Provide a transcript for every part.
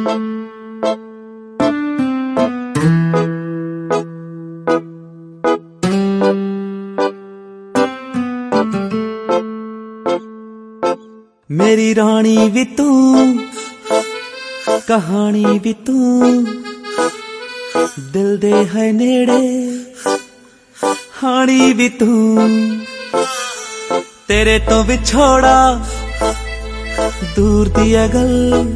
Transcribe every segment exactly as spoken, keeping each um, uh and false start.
मेरी रानी भी तू, कहानी भी तू, दिल दे है नेड़े हानी भी तू। तेरे तो विछोड़ा दूर दिया गल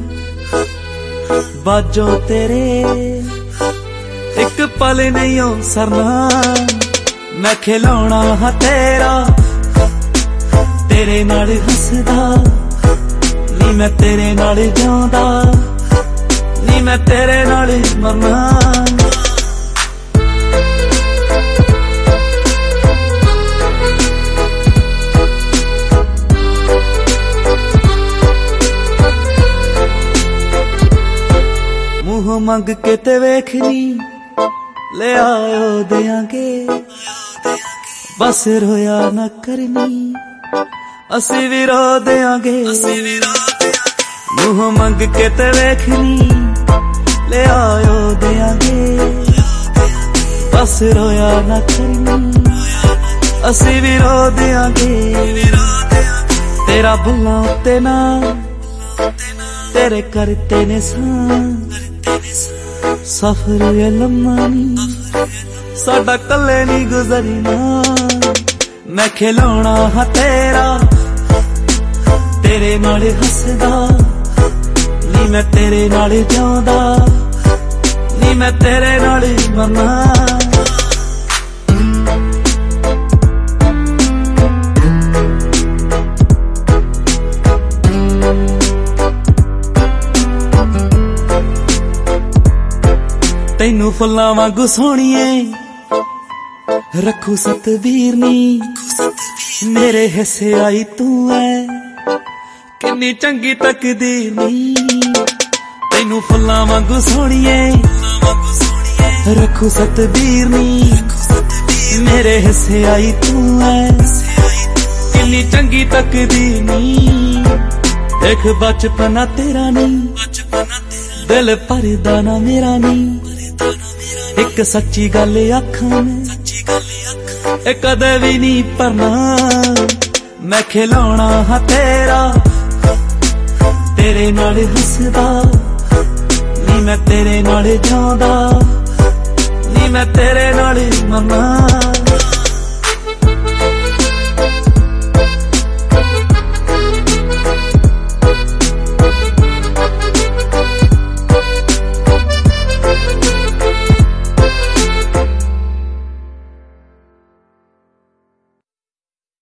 बाजो तेरे एक पल नहीं हो सरना। मैं खिलौना हाँ तेरा तेरे नाल हसदा नी मैं तेरे नाल जिउंदा नी मैं तेरे नाल मरना। मुंह मंग के ते वेखनी ले आयो देंगे बस रोया ना करनी असी भी रो देंगे। मुंह मंग के ते वेखनी ले आयो देंगे बस रोया ना करनी असी भी रो देंगे। तेरा भुल्लां उत्ते ना तेरे करते ने सा सफर ये लम्मा नी साडा कल्ले नी गुजरना। मैं खिलौना हाँ तेरा तेरे नाल हसदा नी मैं तेरे नाल जिउंदा नी मैं तेरे नाल मरना। तैनू फुल्लां वांगू सोहणीए रखू सतवीर नी मेरे हिस्से आई तू है किन्नी चंगी तकदीर नी। तैनू फुल्लां वांगू सोहणीए रखू सतवीर नी मेरे हिस्से आई तू है किन्नी चंगी तकदीर नी। देख बचपना तेरा नी दिल भरदा ना मेरा नी एक सच्ची गल आखां मैं कदे भी नहीं भरना। मैं खिलौना हाँ तेरा तेरे नाल हसदा नी मैं तेरे नाल जिउंदा नी मैं तेरे नाल मरना।